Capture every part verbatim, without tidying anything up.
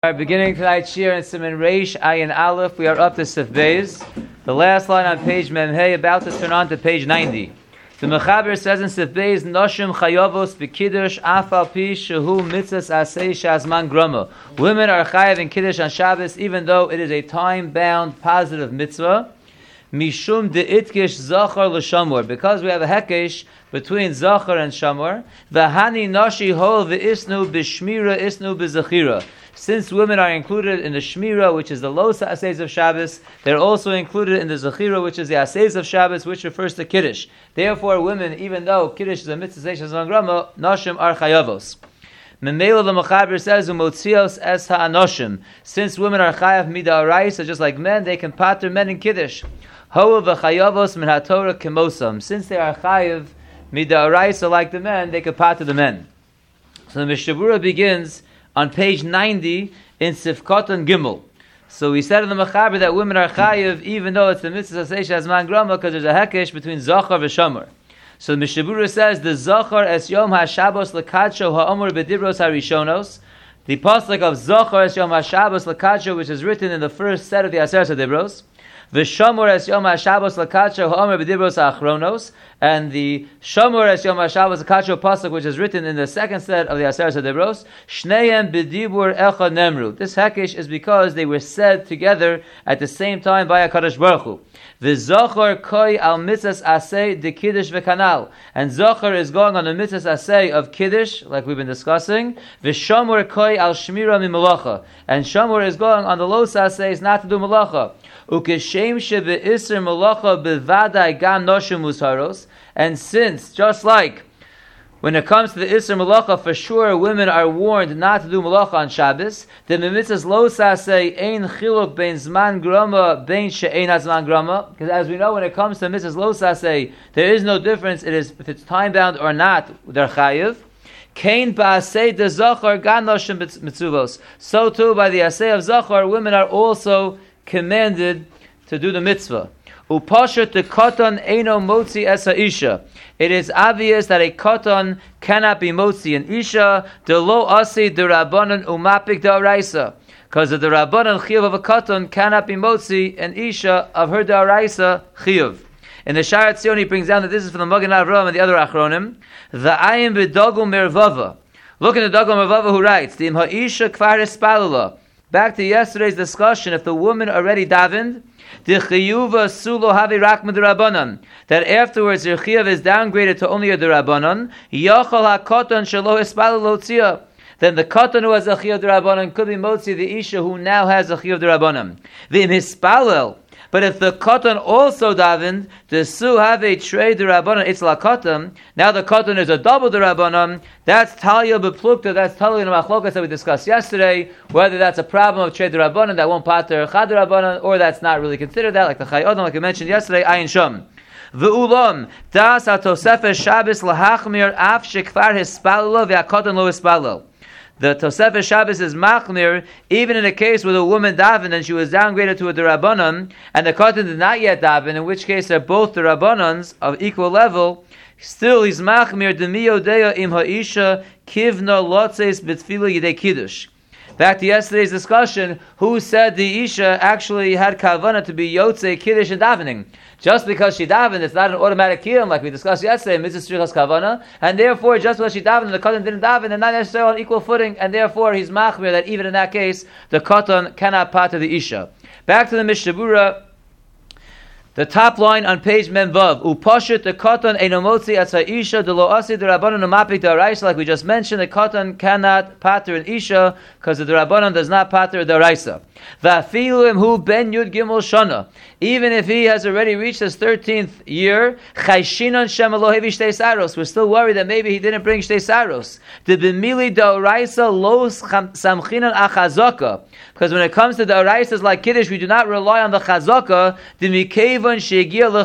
We are beginning tonight's shir in Siman Reish Ayin Aleph. We are up to Sif Beis, the last line on page Mem Hey, about to turn on to page ninety. The Mechaber says in Sif Beis, Noshim Chayavos B'Kiddush Afal Pi Shehu Mitzvahs Asei Shazman Grama. Women are chayav in Kiddush on Shabbos, even though it is a time-bound positive mitzvah. Mishum de itkish zachar l'shamor, because we have a hekesh between zachar and shamor. V'hani nashi hol v'isnu b'shmira isnu b'zachira. Since women are included in the shmira, which is the losa aseis of Shabbos, they're also included in the zachira, which is the aseis of Shabbos, which refers to kiddush. Therefore, women, even though kiddush is a mitzvah zman grama, nashim are chayavos. Memela the Mechaber says, "Umotzios es ha'anoshim." Since women are chayav mid'oraisa, just like men, they can pater men in kiddush. Hoa v'chayavos min haTorah kemosam. Since they are chayav mid'oraisa like the men, they can pater the men. So the Mishabura begins on page ninety in Sifkot and Gimel. So we said in the Mechaber that women are chayav even though it's the mitzvah seisha azman grama, because there's a hekesh between zachar v'shamar. So the Mishabura says the zachar es yom haShabbos lekadsho ha'omur b'dibros harishonos. The pasuk of zachar es yom haShabbos lekadsho, which is written in the first set of the Aseret HaDibros. V'shamor es yom haShabbos lekadsho ha'omur b'dibros ha'achronos. And the shamor es yom haShabbos lekadsho pasuk, which is written in the second set of the Aseret HaDibros. Shneim b'dibur echad nemru. This hekesh is because they were said together at the same time by HaKadosh Baruch Hu. V'zochar koi al mitzvahs asay de kiddush v'kanal. And zochar is going on the mitzvahs asay of kiddush, like we've been discussing. V'shamor koi al shmira mi malacha. And shamor is going on the los asay, is not to do malacha. Ukeshem shebe'isr malacha bevadai gam noshim musharos. And since, just like when it comes to the Isser Malacha, for sure women are warned not to do Malacha on Shabbos, then the mitzvahs lo saseh ein chiluk bein zman grama bein she'ein zman grama. Because as we know, when it comes to mitzvahs lo saseh, there is no difference. It is if it's time bound or not. They're chayiv. Kain ba'aseh de zachar gan noshim mitzuvos. So too by the aseh of zachar, women are also commanded to do the mitzvah. Upashat the katan eino motzi es ha'isha. It is obvious that a katan cannot be motzi an isha, de lo asi de rabbanon umapik da'oraisa. Because of the rabbanon chiyuv of a katan cannot be motzi an isha of her da'oraisa chiyuv. In the Sha'ar Tzion he brings down that this is from the Magen Avraham and the other Achronim. The ayim b'dogum mervava. Look in the Dogum Mervava who writes, the im ha'isha kvar espalala. Back to yesterday's discussion, if the woman already davened, the chiyuva sulo havi rak midrabanan, that afterwards her chiyuv is downgraded to only a derabanan, yachal hakotan shelo espalal lotzia. Then the kotan who has a chiyuv derabanan could be motzi the isha who now has a chiyuv derabanan. V'im hispalel. But if the kotan also davened, the su have a trey derabanan itzla kotan. Now the kotan is a double derabanan. That's talia beplukta. That's talia in the machlokas that we discussed yesterday. Whether that's a problem of trey derabanan that won't pater chad derabanan, or that's not really considered that, like the Chai Odom, like I mentioned yesterday. Ayin sham. V'ulam das atosefes Shabbos lahachmir af shekvar hispalalo ve'akotan lo hispalalo. The Tosefes Shabbos is machmir, even in a case where the woman davened and she was downgraded to a derabanan, and the kotan did not yet daven, in which case they're both derabanans of equal level. Still, he's machmir demiyo deya im ha'isha kivna lotzes b'tfila yidei kiddush. Back to yesterday's discussion, who said the isha actually had kavana to be yotze kiddush and davening? Just because she davened, it's not an automatic kiyum like we discussed yesterday, mitzvah strichas kavana, and therefore just because she davened and the katan didn't daven, they're not necessarily on equal footing, and therefore he's machmir that even in that case, the katan cannot pater the isha. Back to the Mishabura. The top line on page Memvav, Upashit the katan enomotzi as ha'isha de lo asi de rabbanon umapik da'oraisa. Like we just mentioned, the katan cannot pater an isha because the rabbanon does not pater da'oraisa. Va'afilu imhu ben yud gimel shana. Even if he has already reached his thirteenth year, chayshinon shem lo hevi shtei saros. We're still worried that maybe he didn't bring shtei saros. The b'mili da'oraisa lo samchinon achazaka. Because when it comes to da'oraisas like kiddush, we do not rely on the chazaka. The mikev by a mitzvah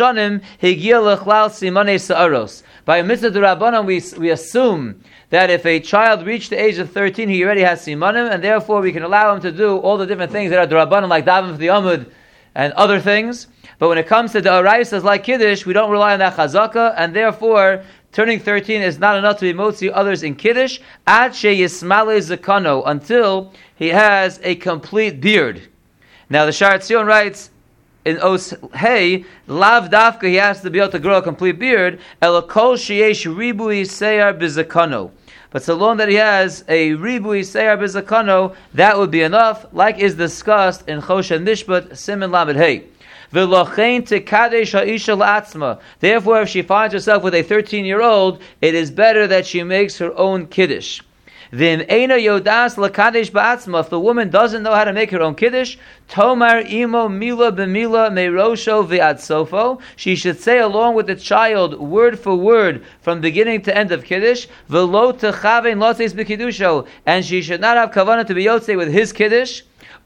d'Rabbanan, we we assume that if a child reached the age of thirteen, he already has simanim, and therefore we can allow him to do all the different things that are d'Rabbanan, like daven for the Amud and other things. But when it comes to the Araisas like Kiddush, we don't rely on that chazaka, and therefore turning thirteen is not enough to be motzi others in Kiddush, ad she yismale zakano, until he has a complete beard. Now the Sha'ar Tzion writes, in Os Hey, lav dafka, he has to be able to grow a complete beard, elakol sheyesh ribui seyar bizakano. But so long that he has a ribui seyar bizakano, that would be enough, like is discussed in Choshen Nishpat, Siman Lamed Hey. V'lochein tekadesh ha'isha la'atzma. Therefore, if she finds herself with a thirteen-year-old, it is better that she makes her own kiddush. V'im eina yodas lakadesh ba'atzma. If the woman doesn't know how to make her own kiddush, tomar imo mila b'mila meirosho v'ad sofo. She should say along with the child, word for word, from beginning to end of kiddush. V'lo techavein lotzeis b'kiddusho. And she should not have kavanah to be yotzei with his kiddush.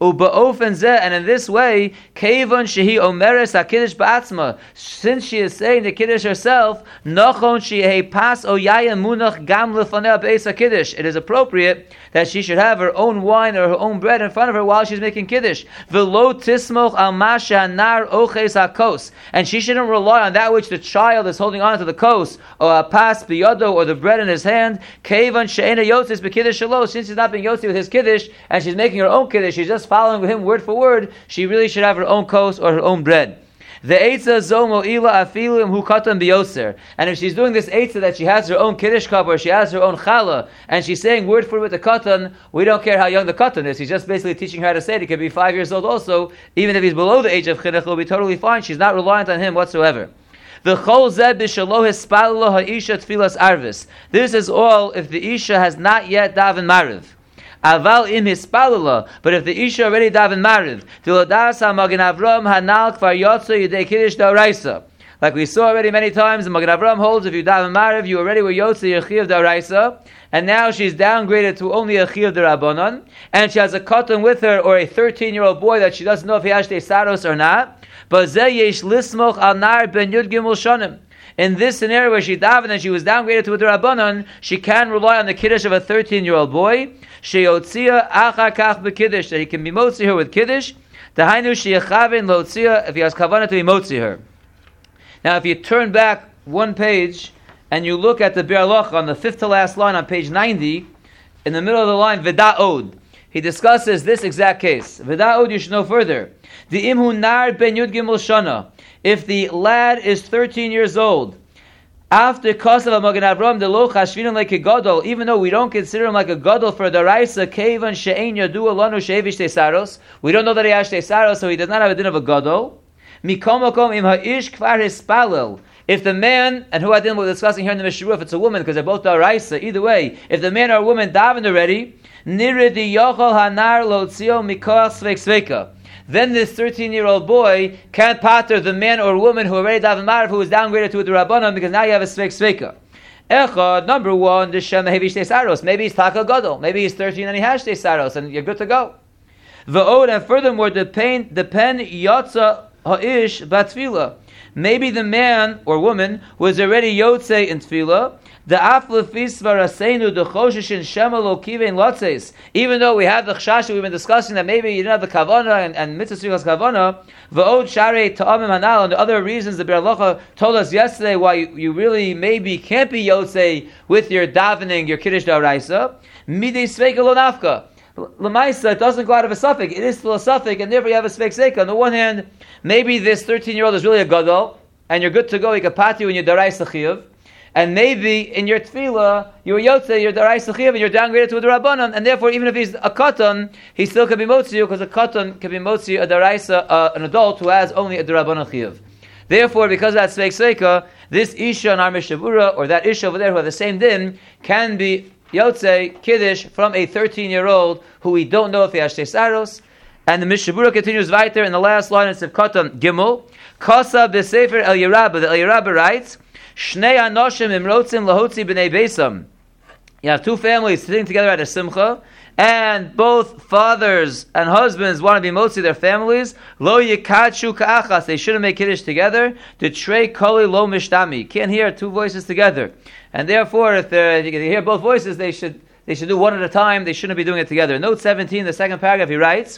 And in this way, Kevon shehi omeres hakiddush ba'atzma, since she is saying the kiddush herself, nachon shehi pas oyaya munach gam lefanei beis hakiddush. It is appropriate that she should have her own wine or her own bread in front of her while she's making kiddush. V'lo tismoch al masha nar oches hakos, and she shouldn't rely on that which the child is holding on to the kos or a pas biyado or the bread in his hand. Kevon she'ena yotzis b'kiddush shelo, since she's not being yotzi with his kiddush and she's making her own kiddush, she's just following with him word for word, she really should have her own kos or her own bread. The eitzah zomo ila afilim hu katan biyoser. And if she's doing this eitzah that she has her own kiddush cup or she has her own challah and she's saying word for word with the katan, we don't care how young the katan is. He's just basically teaching her how to say it. He could be five years old also. Even if he's below the age of chinuch, he'll be totally fine. She's not reliant on him whatsoever. The chol zeh b'shalo hispallo ha'isha tfilas arvis. This is all if the isha has not yet daven mariv. Aval im hispalala, but if the isha already daven mariv, tilodas ha-Magen Avram hanal kvar yotzo yidei kiddush d'oraisa. Like we saw already many times, the Magen Avram holds if you daven mariv, you already were yotzo your chiyuv d'oraisa, and now she's downgraded to only a chiyuv d'rabanan, and she has a katan with her or a thirteen-year-old boy that she doesn't know if he has saros or not. But zeh yesh lismoch al nar ben yud gimel shanim. In this scenario where she davened and she was downgraded to a d'rabanan, she can rely on the kiddush of a thirteen-year-old boy. Sheyotzia achar kach b'kiddush, that he can be motzi her with kiddush. Dahainu sheyachaven lotzia, if he has kavanah to be motzi her. Now, if you turn back one page and you look at the Biur Halacha on the fifth to last line on page ninety, in the middle of the line, V'da'od, he discusses this exact case. V'da'od, you should know further. The imhu nar ben yud gimel shana. If the lad is thirteen years old, after Kosav Magen Avram the lo chashvin like a gadol, even though we don't consider him like a gadol for the Raisa, kevan she'ein yadu alanu she'evish tesaros, we don't know that he has tesaros, so he does not have a din of a gadol. Mikom makom im ha'ish kvar hispalel. If the man, and who I think we're discussing here in the Mishra, if it's a woman, because they're both the Raisa, either way, if the man or woman davened already, niridi yochol hanar lotzio mikoach sveik sveika. Then this thirteen-year-old boy can't pater the man or woman who already davened mariv, who was downgraded to a d'rabanan, because now you have a sveik sveika. Echad, number one, the shem hevish tesaros. Maybe he's taka gadol. Maybe he's thirteen and he has tesaros, and you're good to go. V'od, and furthermore, the pen the pen yotza ha'ish batfila. Maybe the man or woman was already yotzei in tefillah. The aflefis varasenu the choshishin shemalo kivein lotzes. Even though we have the chshash we've been discussing that maybe you didn't have the kavanah and, and mitzvah srichas kavanah, v'od sharei ta'amim hanal, and the other reasons the Biur Halacha told us yesterday why you, you really maybe can't be yotzei with your davening, your kiddush d'oraisa. Midei sveika lo nafka. L'maisa, it doesn't go out of a suffix. It is still a suffix, and therefore you have a sveik sveika. On the one hand, maybe this thirteen-year-old is really a gadol, and you're good to go. You can pati when you're d'oraisa chiyuv. And maybe in your tefillah, you're yotze, you're d'oraisa chiyuv, and you're downgraded to a d'rabanan, and therefore even if he's a katan, he still can be motzi you, because a katan can be motzi a d'oraisa, uh, an adult who has only a d'rabanan chiyuv. Therefore, because of that sveik sveika, this isha in our mishavura, or that isha over there who have the same din, can be yotze, kiddush, from a thirteen-year-old who we don't know if he has tesaros. And the mishavura continues weiter in the last line of Katan Gimel, Kasa b'sefer El Yerabba, the El Yerabba writes, Shnei anoshim imrotzim lahotzi b'nei beisam. You have two families sitting together at a simcha, and both fathers and husbands want to be motzi their families. Lo yikachu ka'achas, they shouldn't make kiddush together. The trei koli lo mishtami, can't hear two voices together, and therefore, if, if you can hear both voices, they should they should do one at a time. They shouldn't be doing it together. Note seventeen, the second paragraph, he writes,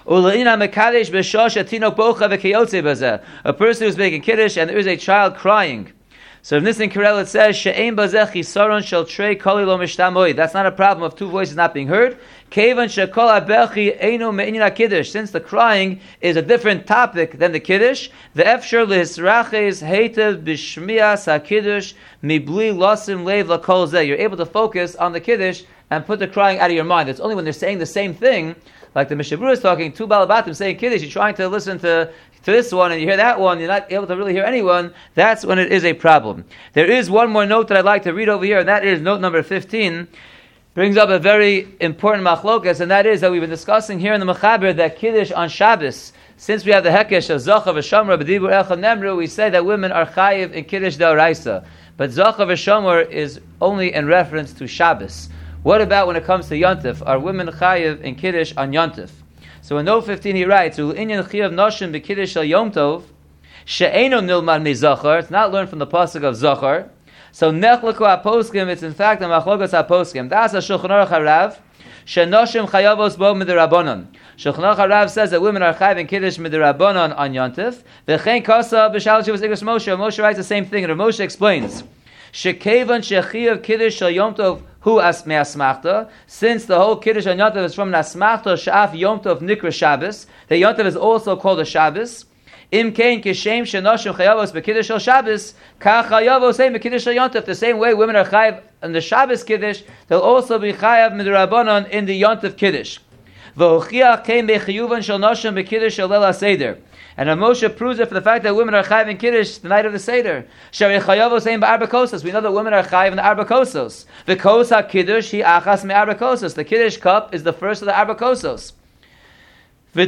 a person who's making kiddush and there is a child crying. So if Nissen Kirel it says she'ein bazeh chisaron shel trei koli lo mishtamoi. That's not a problem of two voices not being heard. Kevan shekol abechi einu me'inyan kiddush. Since the crying is a different topic than the kiddush, the efshar lehisraches heitev b'shmias hakiddush mibli losim leiv lakol zeh. You're able to focus on the kiddush and put the crying out of your mind. It's only when they're saying the same thing, like the Mishabur is talking, two balabatim saying kiddush, you're trying to listen to to this one and you hear that one, you're not able to really hear anyone, that's when it is a problem. There is one more note that I'd like to read over here, and that is note number fifteen. Brings up a very important machlokas, and that is that we've been discussing here in the Mechaber that Kiddush on Shabbos, since we have the Hekesh of Zachav v'Shamar b'dibur echad nemru, we say that women are chayiv in Kiddush d'oraisa. But Zachav v'Shamar is only in reference to Shabbos. What about when it comes to Yontif? Are women chayiv in Kiddush on Yontif? So in note fifteen he writes, "U'inyan chiyav noshim b'Kiddush shel Yom Tov, she'eino nilmad mi-Zachar." It's not learned from the pasuk of Zachar. So nechlaku aposkim, it's in fact a machlokas aposkim. That's a Shulchan Aruch Harav. Shenoshim chayavos bo midirabanan. Shulchan Aruch Harav says that women are chayav in Kiddush midirabanan on Yontif. V'chein kasa b'shal shivas igros Moshe. Moshe writes the same thing, and Moshe explains. Shekevan shechiyav Kiddush shel Yom Tov hu as me'asmachta. Since the whole Kiddush on Yontif is from an asmachta, she'af Yom Tov nikra Shabbos. The Yontif is also called a Shabbos. Im kein kishem shenoshim chayavos b'kiddush shel Shabbos, kach chayavos ein b'kiddush shel Yontif. The same way women are chayav in the Shabbos kiddush, they'll also be chayav midrabanan in the Yontif kiddush. V'hochiach kein bechiyuvan shel noshim b'kiddush shel leil haseder. And Moshe proves it for the fact that women are chayav in kiddush the night of the seder. Shari chayavos ein ba'arba kosos. We know that women are chayav in the arba kosos. The kos ha-kiddush hi achas me'arba kosos. The kiddush cup is the first of the arba kosos. It's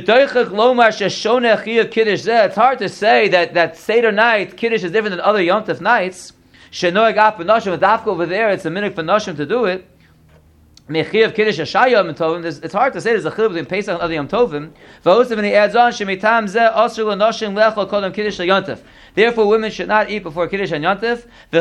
hard to say that, that Seder night, Kiddush is different than other Yom Tov nights. Over there, it's a minute for Noshim to do it. It's hard to say there's a chiluk between Pesach and other Yom Tovim. And he adds on, therefore, women should not eat before Kiddush and Yontif.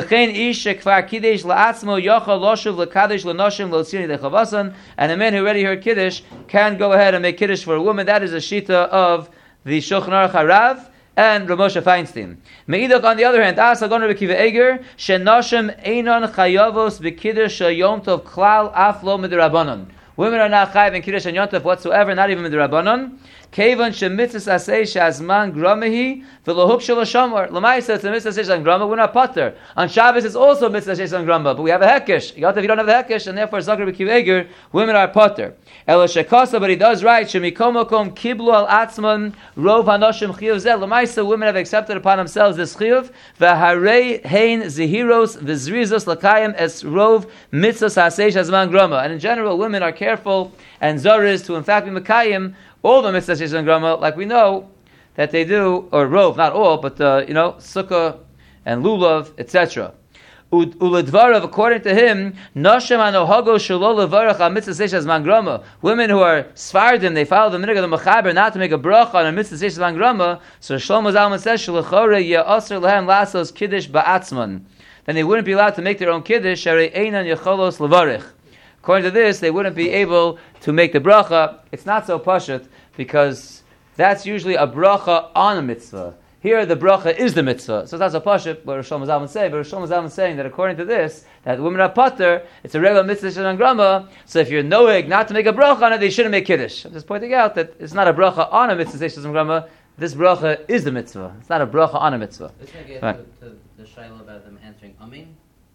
And a man who already heard Kiddush can go ahead and make Kiddush for a woman. That is a shita of the Shulchan Aruch Harav and Rav Moshe Feinstein. Meidach, on the other hand, Asa Gon Rabbi Akiva Eiger, Shenashim Einon Chayavos B'Kiddush Yom Tov Klal Af Lo Midrabanan. Women are not chayav in Kiddush and Yontif whatsoever, not even midrabanan. Kevan shemitzvus asay shazman gramehi v'lohuk shel shamar. L'maisa it's a mitzvah shazman grama. We're not pater. On Shabbos it's also mitzvah shazman grama, but we have a hekesh. Yontif you don't have a hekesh, and therefore Zakar b'kiv eger women are pater. Ela shekasa, but he does right. Shemikomokom kiblu al atzman rov hanoshim chiyuv zeh. L'maisa women have accepted upon themselves this chiyuv. V'harei hein zehiros v'zrizos l'kayim es rov mitzvah asay shazman grama. And in general, women are careful and zoris to in fact be mekayim all the mitzvahs shazman grama, like we know that they do, or rov, not all, but uh, you know, sukkah and lulav, et cetera. Uledvarav, according to him, Noshem anohago shelo levarach al mitzvah shazman grama. Women who are Sfardim, they follow the minhag of the Mechaber not to make a bracha on a mitzvah shazman grama. So Shlomo Zalman says, Shalachore ye'aser lehem lasos kiddush ba'atzman. Then they wouldn't be allowed to make their own kiddush. Sharei einan yecholos levarich. According to this, they wouldn't be able to make the bracha. It's not so pashut because that's usually a bracha on a mitzvah. Here, the bracha is the mitzvah. So that's a pashut, what Rosh Hashanah would say. But Rosh Hashanah is saying that according to this, that women are pater, it's a regular mitzvah shazman grama. So if you're noeg not to make a bracha on it, they shouldn't make kiddush. I'm just pointing out that it's not a bracha on a mitzvah shazman grama. This bracha is the mitzvah. It's not a bracha on a mitzvah. Let's get right. to, to the shayla about them answering amin.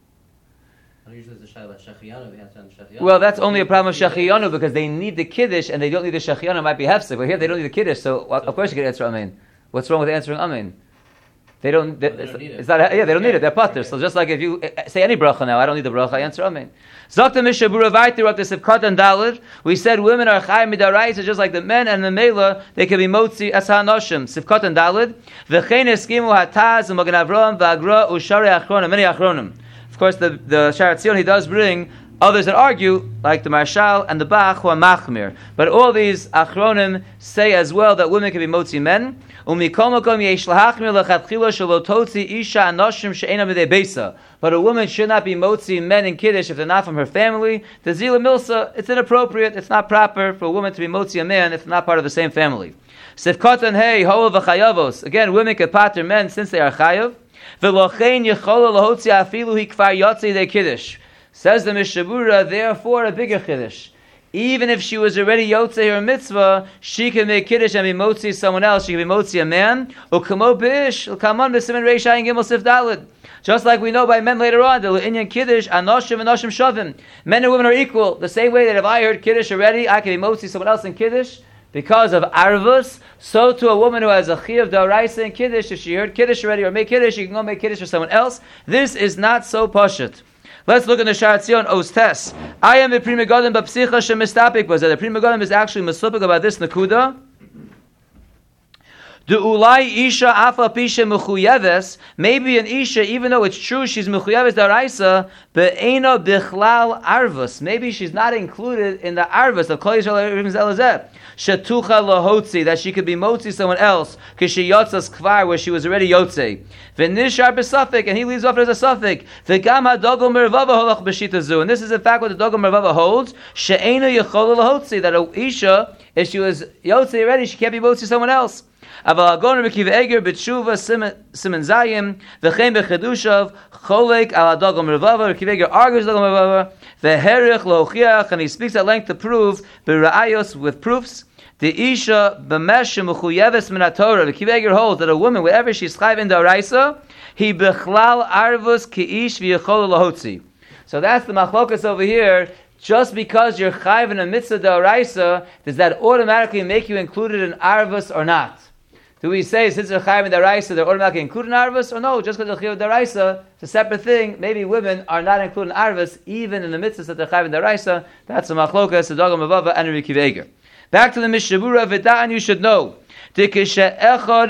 Usually the shayla shechiyanu, we have to answer shechiyanu. Well, that's only a problem of shechiyanu because they need the kiddush and they don't need the shechiyanu. It might be hefsek, but here they don't need the kiddush, so well, of course you can answer amin. What's wrong with answering amin? They don't. They, they don't it's, it's not. Yeah, they don't need it. They're pater. So just like if you say any bracha now, I don't need the bracha. I answer amin. Zakta mishabura vayter up to sivkat and dalid. We said women are chayim midaraisa just like the men, and the mela they can be motzi as hanoshim sivkat and dalid. V'chein eskimu hataz u'magen Avram v'agra u'sharei achronim many achronim. Of course, the the Sharat Zion he does bring others that argue, like the Marshal and the Bach, who are machmir. But all these achronim say as well that women can be motzi men. But a woman should not be motzi men in Kiddush if they're not from her family. The Zila Milsa, it's inappropriate, it's not proper for a woman to be motzi a man if they're not part of the same family. Sifkat and hey, ho v'chayavos. Again, women can pater men since they are chayav. V'lochein yechola lahotzi afilu hi kvar yotzi de kiddush. Says the Mishnah Berurah, therefore a bigger kiddush. Even if she was already yotzei her mitzvah, she can make kiddush and be motzi someone else. She can be motzi a man. Ukamo bish, ukamon b'simen reish ayin gimel sif daled. Just like we know by men later on, the inyan kiddush anoshim and anoshim shavim. Men and women are equal. The same way that if I heard kiddush already, I can be motzi someone else in kiddush because of arvus. So to a woman who has a chiyuv d'oraisa in kiddush, if she heard kiddush already or make kiddush, she can go make kiddush for someone else. This is not so pashut. Let's look in the Sha'ar Tzion Ostes. I am a Pri Megadim b'psicha shemistapik was that the Pri Megadim is actually mislupik about this nakuda. The ulai isha afa pisha mechuyeves. Maybe an isha, even though it's true she's mechuyeves daraisa, be'ena bichlal arvus. Maybe she's not included in the arvus of Kol Yisrael Elazeh. Shetucha lahotzi, that she could be motzi someone else because she yotzas kvar where she was already yotze. V'nishar b'safik, and he leaves off as a suffix. V'gam hadogel mervava holach b'shita zu, and this is in fact what the dogel mervava holds. She'ena yechola lahotzi, that a isha, if she was yotze already, she can't be motzi someone else. Aval agon Rekiv Eger b'tshuva simen zayim v'chein b'chedushav cholek al adogel mervava. Rekiv Eger argues dogel mervava v'herich lochiach, and he speaks at length to prove b'ra'ayos with proofs. The isha b'mesh mechuyeves min haTorah. The Rekiv Eger holds that a woman, wherever she's chayv in daraisa, he bechlal arvus keish v'yechol lahotzi. So that's the machlokas over here. Just because you're chayv in a mitzvah daraisa, does that automatically make you included in arvus or not? Do we say since they're chayv in daraisa, they're automatically included in arvus, or no? Just because they're chayv in daraisa, it's a separate thing. Maybe women are not included in arvus even in the mitzvahs that they're chayv in daraisa. That's the machlokas, the dogam avava, and Rekiv Eger. Back to the Mishnah Berurah, V'da'an, you should know. When one is being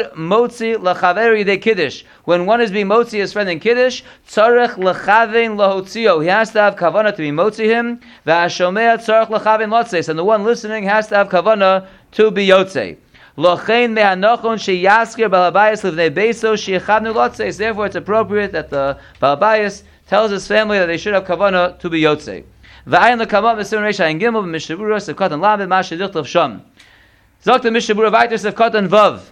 motzi his friend in kiddush, tzarech lechavein lahotzio. He has to have kavanah to be motzi him. V'hashomea tzarech lechavein lotzes, and the one listening has to have kavanah to be yotzei. Lochein mehanachon sheyaskir balabayis livnei beiso sheyachavnu lotzes. Therefore, it's appropriate that the balabayis tells his family that they should have kavanah to be yotzei. V'ayin lekamot v'simen reish ayin gimel b'Mishnah Berurah sefkat and lamed mashe dichtav sham. Zok the Mishnah Berurah vayter sefkat and vav.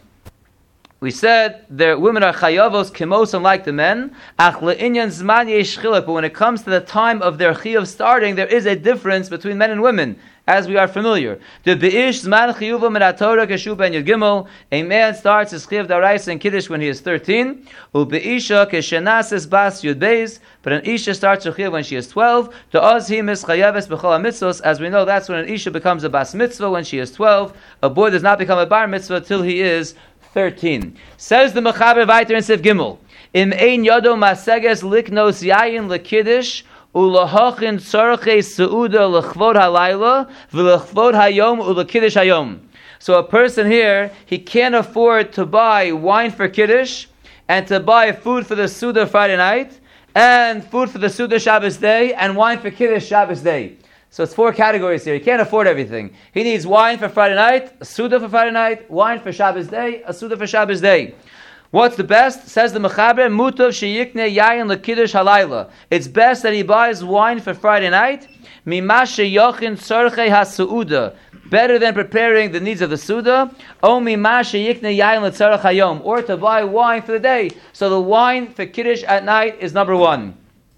We said the women are chayavos kimos unlike the men. Ach le'inyan zman yesh chiluk. But when it comes to the time of their chiyuv starting, there is a difference between men and women, as we are familiar. The beish zman chiyuva min haTorah keshu ben yud gimel. A man starts his chiyuv daraisa and kiddush when he is thirteen. U beisha keshenases bas yud beis. But an isha starts her chiyuv when she is twelve. The ozhim is chayaves b'chol mitzvos. As we know, that's when an isha becomes a bas mitzvah when she is twelve. A boy does not become a bar mitzvah till he is thirteen. Says the Mechaber Vayter in Sif Gimel, Im ein yodo maseges liknos yayin lekiddush ulahochin tzorchei seuda lechvod halayla v'lechvod hayom ulekiddush hayom. So a person here, he can't afford to buy wine for kiddush and to buy food for the Suda Friday night and food for the Suda Shabbos day and wine for kiddush Shabbos day. So it's four categories here. He can't afford everything. He needs wine for Friday night, a Suda for Friday night, wine for Shabbos day, a Suda for Shabbos day. What's the best? Says the Mechaber, Mutav sheyikne yayin lekiddush halayla. It's best that he buys wine for Friday night, mimashe yochin tzorchei hasuuda, better than preparing the needs of the Suda, o mimashe yikne yayin letzorech hayom, or to buy wine for the day. So the wine for kiddush at night is number one.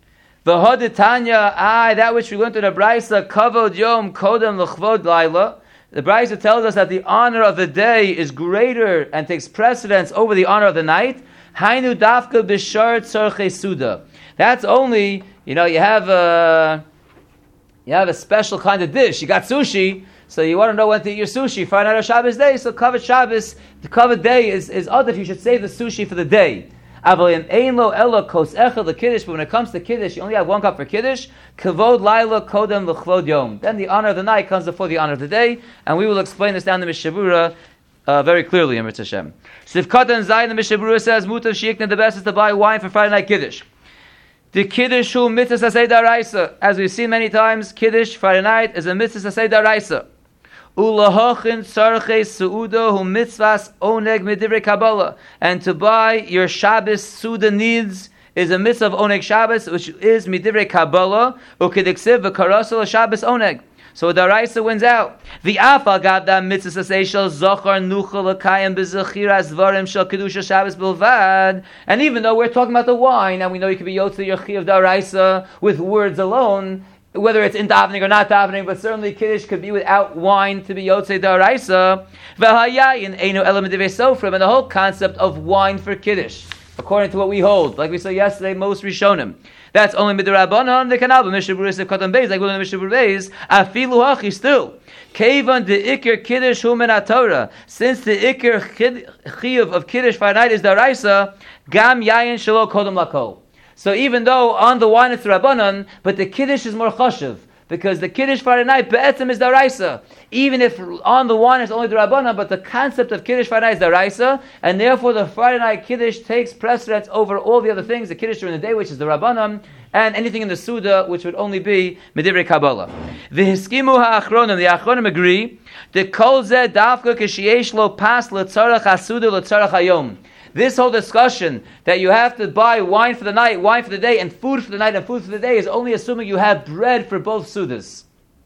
V'hodetanya, I, that which we learned in the Brisa, kavod yom kodem l'chvod laila. The Brisa tells us that the honor of the day is greater and takes precedence over the honor of the night. Hainu dafka b'shar tzorchei suda. That's only, you know, you have a, you have a special kind of dish. You got sushi, so you want to know when to eat your sushi. Friday night or Shabbos day, so kavod Shabbos, the kavod day is, is other. You should save the sushi for the day. But when it comes to kiddush, you only have one cup for kiddush. Kavod laila kodem l'chvod yom. Then the honor of the night comes before the honor of the day, and we will explain this down the Mishnah Berurah uh, very clearly in Mitzvah Hashem. Sivkat and Zayin, the Mishnah Berurah says, Mutav sheyikne, the best is to buy wine for Friday night kiddush. The kiddush hu mitzvah sasei daraisa. As we've seen many times, kiddush Friday night is a mitzvah sasei daraisa. Ulahochin sarchei seuda hu mitzvahs oneg midivrei Kabbalah. And to buy your Shabbos Suda needs is a mitzvah of oneg Shabbos, which is midivrei Kabbalah. Ukidiksiv v'karasel Shabbos oneg. So Daraisa wins out. The Afa Gavda Mitzvah Seishel Zochar Nuchal Akayim Bezachiras Dvarim Shel Kedusha Shabbos Bilvad. And even though we're talking about the wine, and we know you can be Yotze Yochi of Daraisa with words alone, whether it's in davening or not davening, but certainly Kiddush could be without wine to be Yotzei Daraisa. V'hayayin einu element of Sofrim, and the whole concept of wine for Kiddush, according to what we hold, like we saw yesterday, most Rishonim, that's only midrabanan. The kanal b'mishnah berurah katan beis, like we learned in mishnah berurah beis, afilu hachi still. Kevan the ikir Kiddush hu min haTorah. Since the ikir chiyuv of Kiddush Friday night is Daraisa, gam yayin shelo kodem lakol. So even though on the wine it's Rabbanan, but the Kiddush is more chashuv, because the Kiddush Friday night be'etzem is Daraisa. Even if on the wine it's only the Rabbanan, but the concept of Kiddush Friday night is Daraisa, and therefore the Friday night Kiddush takes precedence over all the other things, the Kiddush during the day, which is the Rabbanan, and anything in the Suda, which would only be Medivrei Kabbalah. V'hiskimu ha'achronim, the Achronim agree, the kol zeh dafka k'sheyesh lo pas l'tzarach ha'suda l'tzarach hayom. This whole discussion that you have to buy wine for the night, wine for the day, and food for the night and food for the day is only assuming you have bread for both sudas.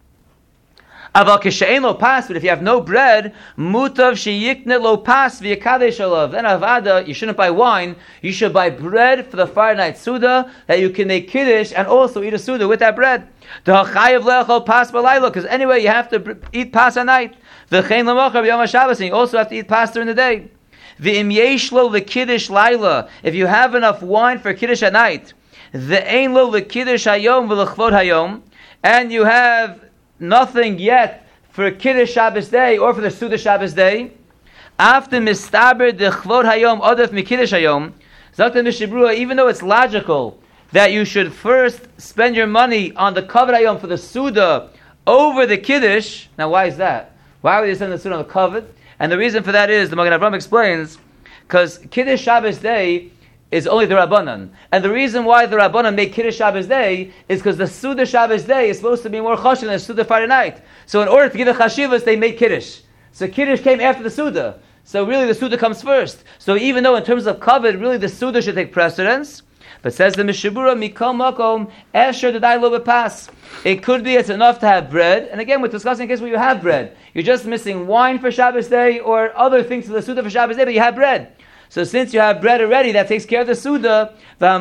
Aval kishein lo pas, but if you have no bread, mutav sheyikne lo pas v'yakadesh alav. Then avada, you shouldn't buy wine. You should buy bread for the Friday night suda that you can make kiddush and also eat a suda with that bread. The hachayev le'achol pas b'laylo, because anyway you have to eat pas at night. V'chein l'mochav b'yom haShabbos, and you also have to eat pas during the day. V'im yeshlo l'kiddush laila, if you have enough wine for kiddush at night, v'ein lo l'kiddush hayom v'lechvod hayom, and you have nothing yet for kiddush Shabbos day or for the Suda Shabbos day, after mistaber d'chvod hayom odef mikiddush hayom, zakta mishibrua, even though it's logical that you should first spend your money on the kavod hayom for the Suda over the kiddush. Now why is that? Why would you spend the Suda on the kavod? And the reason for that is, the Magen Avraham explains, because Kiddush Shabbos Day is only the Rabbanan. And the reason why the Rabbanan make Kiddush Shabbos Day is because the Suda Shabbos Day is supposed to be more chashuv than the Suda Friday night. So in order to give the chashivas, they made Kiddush. So Kiddush came after the Suda. So really the Suda comes first. So even though in terms of kavod, really the Suda should take precedence, but says the Mishabura, Mikol Makom, Esher Dadai Lo Bepas. It could be it's enough to have bread. And again, we're discussing in case where you have bread. You're just missing wine for Shabbos day or other things for the Suda for Shabbos day, but you have bread. So since you have bread already, that takes care of the Suda.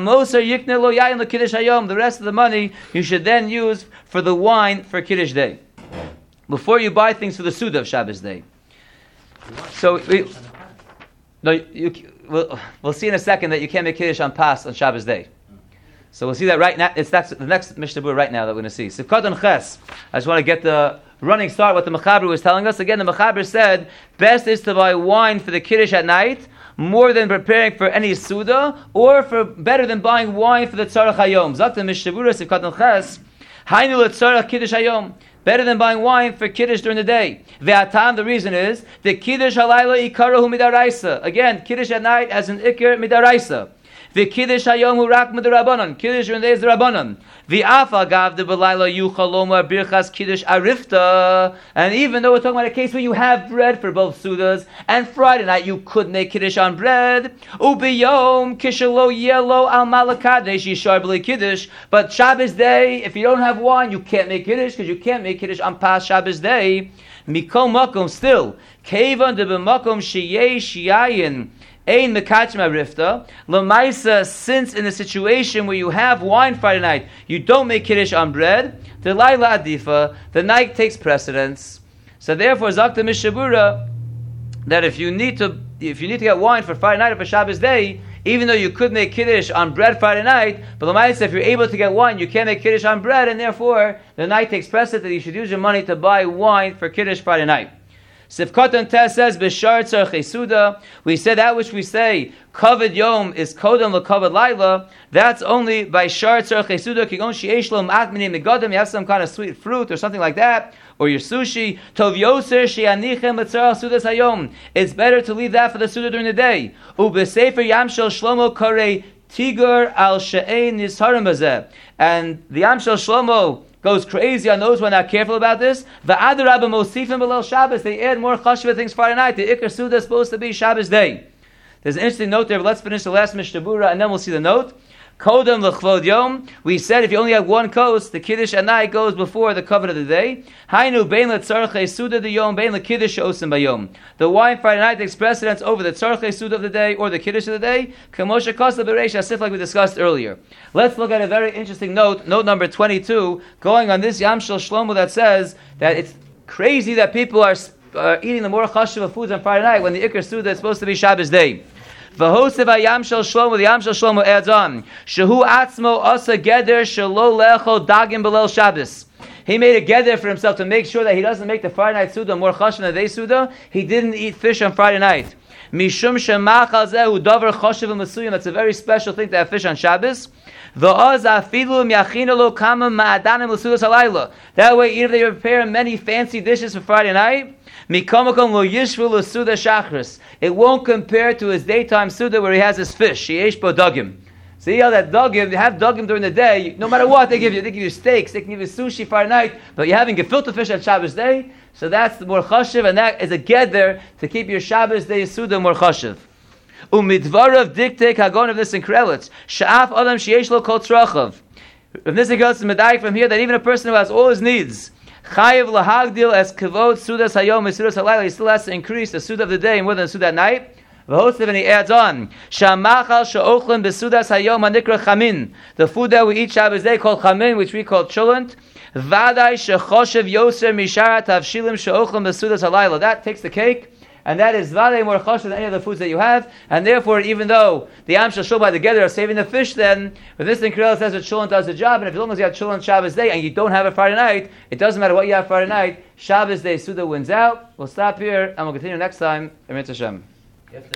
The rest of the money you should then use for the wine for Kiddush day, before you buy things for the Suda of Shabbos day. So, we, no, you, we'll, we'll see in a second that you can't make Kiddush on Pas on Shabbos day. So we'll see that right now. It's that's the next Mishnah Berurah right now that we're going to see. Sivkot and Ches. I just want to get the running start what the Mechaber was telling us. Again, the Mechaber said, best is to buy wine for the Kiddush at night, more than preparing for any Suda, or for better than buying wine for the Tzarech Hayom. Zakta Mishnah Berurah, Sivkot and Ches. Hainu l'Tzarech Kiddush Hayom. Better than buying wine for Kiddush during the day. Ve'atam, the reason is, the Kiddush halayla ikarahu midaraisa. Again, Kiddush at night as an ikar midaraisa. The Kiddush hayom hu rak midarabanan. Kiddush during the day is the Rabbanan. Ve'afa gav de belayla yuchaloma birchas Kiddush arifta. And even though we're talking about a case where you have bread for both Sudas, and Friday night you could make Kiddush on bread, ubiyom kishalo yelo al malakadesh yishar b'li Kiddush. But Shabbos day, if you don't have wine, you can't make Kiddush, because you can't make Kiddush on past Shabbos day. Mikol makom still. Kevan de b'makom sheyesh yayin. Ein mekachma rifta lamaisa. Since in the situation where you have wine Friday night, you don't make Kiddush on bread, the laila adifa, the night takes precedence. So therefore, zakta mishabura, that if you need to, if you need to get wine for Friday night or for Shabbos day, even though you could make Kiddush on bread Friday night, but lamaisa, if you're able to get wine, you can't make Kiddush on bread, and therefore the night takes precedence that you should use your money to buy wine for Kiddush Friday night. Sivkot and Tess says, B'shar tzarchei Suda. We said that which we say, Kavod Yom is Kodem l'Kavod Laila. That's only by Shar tzarchei Suda. Kigon she'esh lo ma'at minim megadim. You have some kind of sweet fruit or something like that, or your sushi. Tov yoser she'anichem l'tzarach Sudas hayom. It's better to leave that for the Suda during the day. U'b'sefer Yamshel Shlomo Karei Tigur al she'ein nisharim bazeh. And the Yamshel Shlomo goes crazy on those who are not careful about this. The Adarabba Mosifim below Shabbos, they add more chashva things Friday night. The Ikar Suda is supposed to be Shabbos day. There's an interesting note there, but let's finish the last Mishnah Berurah and then we'll see the note. Kodem l'chvod yom. We said if you only have one coast, the kiddush at night goes before the covenant of the day. Hainu bein letzarchei suda de yom bein lekiddush osim bayom. The wine Friday night takes precedence over the tzarchei suda of the day or the kiddush of the day. Kamosha kasa bereish asif, like we discussed earlier. Let's look at a very interesting note, note number twenty-two, going on this Yam Shel Shlomo that says that it's crazy that people are uh, eating the more chashuv foods on Friday night when the Iker Suda is supposed to be Shabbos day. V'hosev Yam Shel Shlomo, the Yam Shel Shlomo adds on, Shehu atzmo asa geder shelo lecho dagim belel Shabbos. He made a geder for himself to make sure that he doesn't make the Friday night Suda more chashuv than the day Suda. He didn't eat fish on Friday night. Mishum shemachal zehu davar chashuv v'masuyim. That's a very special thing to have fish on Shabbos. V'oz afilu myachinelu kama ma'adanim l'sudas halayla. That way, even if they prepare many fancy dishes for Friday night, mikomakom lo yishvu l'suda shachris. It won't compare to his daytime Suda where he has his fish. Yesh bo dagim. See how that dagim, you have dagim during the day, no matter what they give you. They give you steaks, they can give you sushi Friday night, but you're having gefilte fish on Shabbos day, so that's the more chashiv, and that is a geder to keep your Shabbos day Suda more chashiv. Umidvarav diktek hagon of this in Krelitz. Sha'af adam sheyesh lo kol tzrachav. If this goes to medayik from here, that even a person who has all his needs, chayiv lahagdil as kavod sudas hayom and sudas halayla, he still has to increase the suda of the day more than the suda at night. V'hosev, and he adds on, Shamachal she'ochlim besudas hayom hanikra chamin. The food that we eat Shabbos day called chamin, which we call chulent. Vadai shechoshev yoser misharat avshilim she'ochlim besudas halayla. That takes the cake. And that is vade more chashuv than any of the foods that you have. And therefore, even though the Am Shel Shul by the Geder are saving the fish, then, but this thing Kirel says that Shulin does the job, and if as long as you have Shulin Shabbos day and you don't have it Friday night, it doesn't matter what you have Friday night, Shabbos day Suda wins out. We'll stop here, and we'll continue next time. Emet Hashem.